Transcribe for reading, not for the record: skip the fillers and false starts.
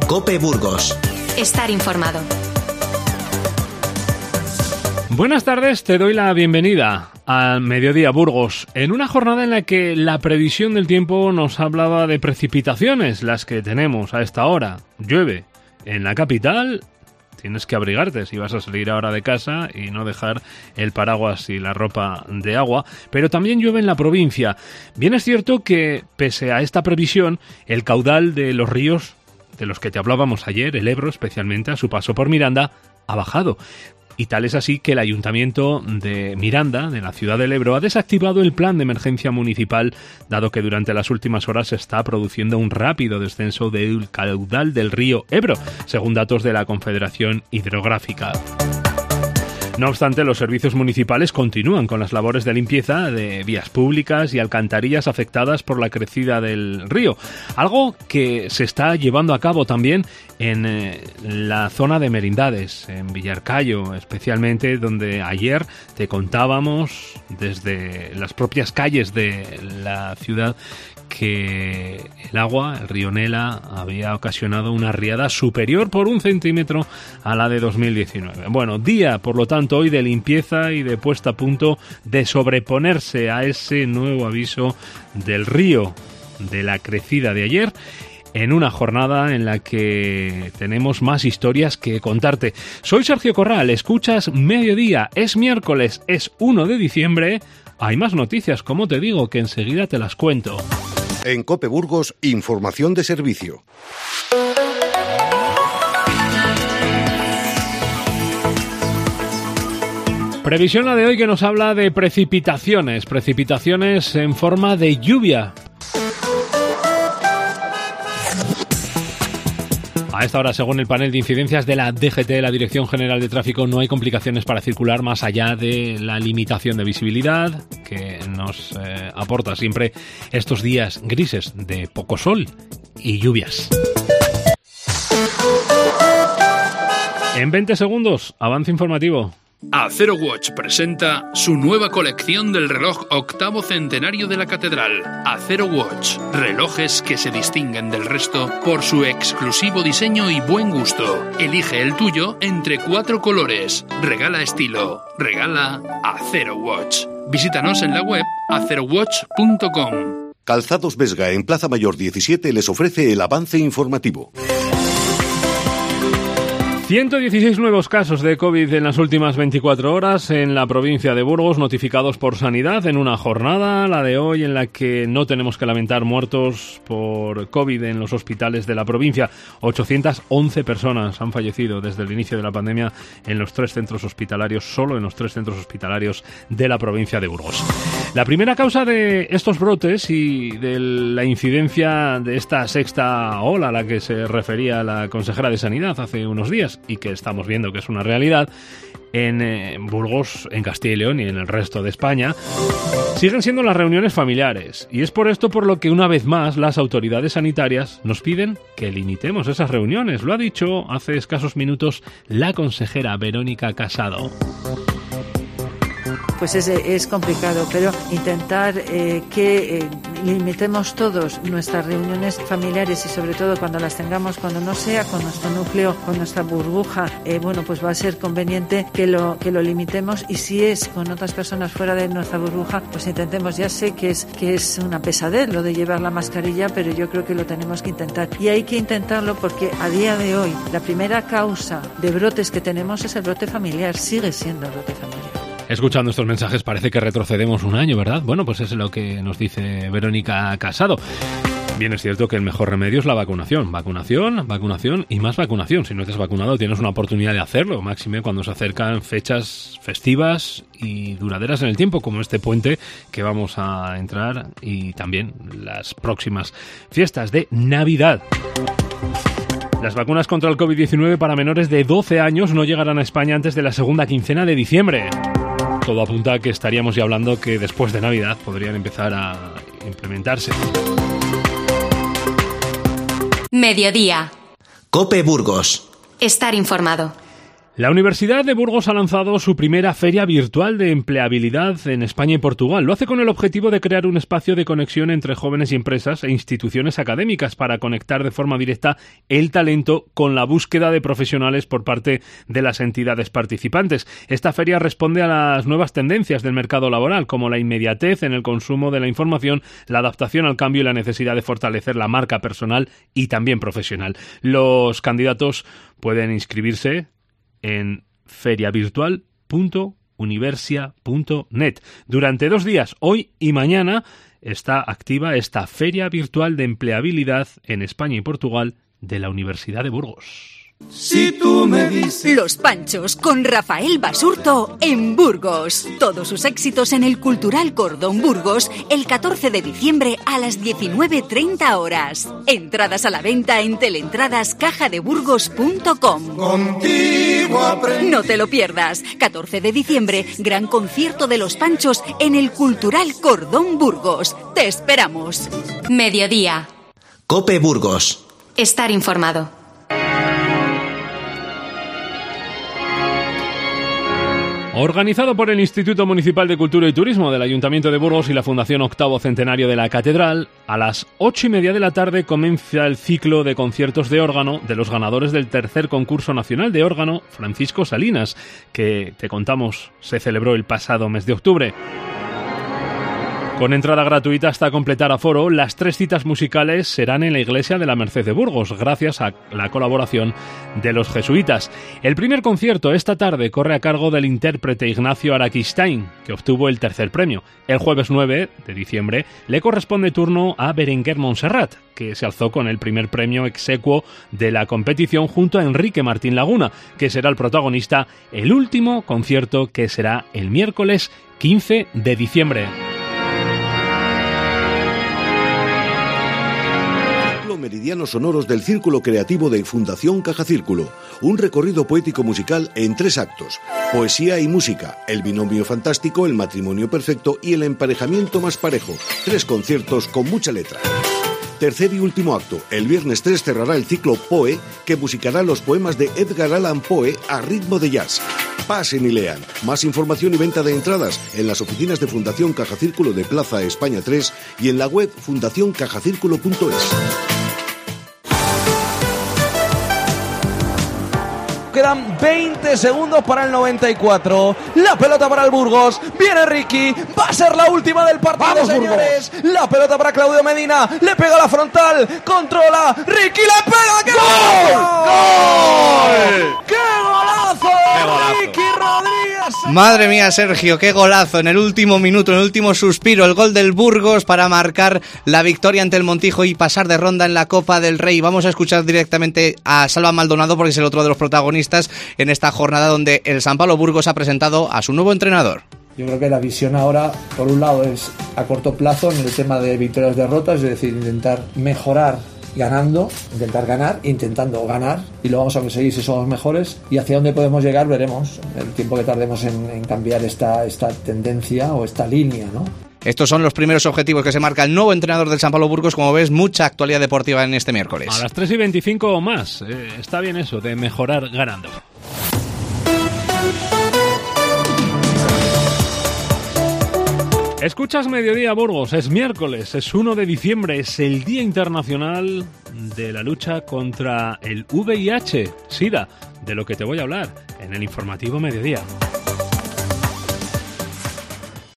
COPE Burgos. Estar informado. Buenas tardes, te doy la bienvenida al Mediodía Burgos, en una jornada en la que la previsión del tiempo nos hablaba de precipitaciones, las que tenemos a esta hora. Llueve en la capital, tienes que abrigarte si vas a salir ahora de casa y no dejar el paraguas y la ropa de agua, pero también llueve en la provincia. Bien es cierto que, pese a esta previsión, el caudal de los ríos de los que te hablábamos ayer, el Ebro especialmente, a su paso por Miranda, ha bajado. Y tal es así que el Ayuntamiento de Miranda, de la ciudad del Ebro, ha desactivado el plan de emergencia municipal, dado que durante las últimas horas se está produciendo un rápido descenso del caudal del río Ebro, según datos de la Confederación Hidrográfica. No obstante, los servicios municipales continúan con las labores de limpieza de vías públicas y alcantarillas afectadas por la crecida del río, algo que se está llevando a cabo también en la zona de Merindades, en Villarcayo especialmente, donde ayer te contábamos desde las propias calles de la ciudad que el agua, el río Nela, había ocasionado una riada superior por 1 centímetro a la de 2019. Bueno, día, por lo tanto, hoy de limpieza y de puesta a punto de sobreponerse a ese nuevo aviso del río de la crecida de ayer, en una jornada en la que tenemos más historias que contarte. Soy Sergio Corral, escuchas Mediodía, es miércoles, es 1 de diciembre, hay más noticias, como te digo, que enseguida te las cuento. En COPE Burgos, información de servicio. Previsión la de hoy que nos habla de precipitaciones en forma de lluvia. A esta hora, según el panel de incidencias de la DGT, la Dirección General de Tráfico, no hay complicaciones para circular más allá de la limitación de visibilidad que nos aporta siempre estos días grises de poco sol y lluvias. En 20 segundos, avance informativo. Acero Watch presenta su nueva colección del reloj octavo centenario de la Catedral. Acero Watch, relojes que se distinguen del resto por su exclusivo diseño y buen gusto. Elige el tuyo entre 4 colores. Regala estilo. Regala Acero Watch. Visítanos en la web acerowatch.com. Calzados Vesga en Plaza Mayor 17 les ofrece el avance informativo. 116 nuevos casos de COVID en las últimas 24 horas en la provincia de Burgos, notificados por Sanidad en una jornada, la de hoy, en la que no tenemos que lamentar muertos por COVID en los hospitales de la provincia. 811 personas han fallecido desde el inicio de la pandemia en los 3 centros hospitalarios, solo en los 3 centros hospitalarios de la provincia de Burgos. La primera causa de estos brotes y de la incidencia de esta sexta ola a la que se refería la consejera de Sanidad hace unos días, y que estamos viendo que es una realidad en Burgos, en Castilla y León y en el resto de España, siguen siendo las reuniones familiares. Y es por esto por lo que una vez más las autoridades sanitarias nos piden que limitemos esas reuniones. Lo ha dicho hace escasos minutos la consejera Verónica Casado. Pues es complicado, pero intentar que limitemos todos nuestras reuniones familiares y sobre todo cuando las tengamos, cuando no sea con nuestro núcleo, con nuestra burbuja, bueno, pues va a ser conveniente que lo limitemos, y si es con otras personas fuera de nuestra burbuja, pues intentemos. Ya sé que es una pesadez lo de llevar la mascarilla, pero yo creo que lo tenemos que intentar, y hay que intentarlo porque a día de hoy la primera causa de brotes que tenemos es el brote familiar, sigue siendo el brote familiar. Escuchando estos mensajes parece que retrocedemos un año, ¿verdad? Bueno, pues es lo que nos dice Verónica Casado. Bien, es cierto que el mejor remedio es la vacunación. Vacunación y más vacunación. Si no te has vacunado, tienes una oportunidad de hacerlo, máxime cuando se acercan fechas festivas y duraderas en el tiempo, como este puente que vamos a entrar, y también las próximas fiestas de Navidad. Las vacunas contra el COVID-19 para menores de 12 años no llegarán a España antes de la segunda quincena de diciembre. Todo apunta a que estaríamos ya hablando que después de Navidad podrían empezar a implementarse. Mediodía. COPE Burgos. Estar informado. La Universidad de Burgos ha lanzado su primera feria virtual de empleabilidad en España y Portugal. Lo hace con el objetivo de crear un espacio de conexión entre jóvenes y empresas e instituciones académicas para conectar de forma directa el talento con la búsqueda de profesionales por parte de las entidades participantes. Esta feria responde a las nuevas tendencias del mercado laboral, como la inmediatez en el consumo de la información, la adaptación al cambio y la necesidad de fortalecer la marca personal y también profesional. Los candidatos pueden inscribirse en feriavirtual.universia.net. Durante 2 días, hoy y mañana, está activa esta Feria Virtual de Empleabilidad en España y Portugal de la Universidad de Burgos. Si tú me dices... Los Panchos con Rafael Basurto en Burgos. Todos sus éxitos en el Cultural Cordón Burgos el 14 de diciembre a las 19:30 horas. Entradas a la venta en teleentradascajadeburgos.com. Contigo aprendí. No te lo pierdas. 14 de diciembre, gran concierto de Los Panchos en el Cultural Cordón Burgos. Te esperamos. Mediodía. COPE Burgos. Estar informado. Organizado por el Instituto Municipal de Cultura y Turismo del Ayuntamiento de Burgos y la Fundación Octavo Centenario de la Catedral, a las 8:30 de la tarde comienza el ciclo de conciertos de órgano de los ganadores del tercer concurso nacional de órgano Francisco Salinas, que, te contamos, se celebró el pasado mes de octubre. Con entrada gratuita hasta completar aforo, las 3 citas musicales serán en la Iglesia de la Merced de Burgos, gracias a la colaboración de los jesuitas. El primer concierto esta tarde corre a cargo del intérprete Ignacio Araquistain, que obtuvo el tercer premio. El jueves 9 de diciembre le corresponde turno a Berenguer Montserrat, que se alzó con el primer premio exequo de la competición junto a Enrique Martín Laguna, que será el protagonista, el último concierto que será el miércoles 15 de diciembre. Meridianos sonoros del Círculo Creativo de Fundación Caja Círculo. Un recorrido poético musical en 3 actos. Poesía y música, el binomio fantástico, el matrimonio perfecto y el emparejamiento más parejo. 3 conciertos con mucha letra. Tercer y último acto. El viernes 3 cerrará el ciclo Poe, que musicará los poemas de Edgar Allan Poe a ritmo de jazz. Pasen y lean. Más información y venta de entradas en las oficinas de Fundación Caja Círculo de Plaza España 3 y en la web fundacioncajacírculo.es. Quedan 20 segundos para el 94. La pelota para el Burgos. Viene Ricky. Va a ser la última del partido, ¡vamos, señores! Burgos! La pelota para Claudio Medina. Le pega a la frontal. Controla. Ricky le pega. ¡Qué ¡Gol! ¡Gol! ¡Qué golazo! ¡Qué golazo! Ricky Rodríguez. Madre mía, Sergio, qué golazo en el último minuto, en el último suspiro, el gol del Burgos para marcar la victoria ante el Montijo y pasar de ronda en la Copa del Rey. Vamos a escuchar directamente a Salva Maldonado porque es el otro de los protagonistas en esta jornada donde el San Pablo Burgos ha presentado a su nuevo entrenador. Yo creo que la visión ahora, por un lado, es a corto plazo en el tema de victorias-derrotas, es decir, intentar mejorar ganando, intentar ganar, intentando ganar, y lo vamos a conseguir si somos mejores, y hacia dónde podemos llegar veremos el tiempo que tardemos en cambiar esta tendencia o esta línea, ¿no? Estos son los primeros objetivos que se marca el nuevo entrenador del San Pablo Burgos. Como ves, mucha actualidad deportiva en este miércoles. A las 3:25 o más. Está bien eso, de mejorar ganando. Escuchas Mediodía Burgos, es miércoles, es 1 de diciembre, es el Día Internacional de la lucha contra el VIH, SIDA, de lo que te voy a hablar en el informativo Mediodía.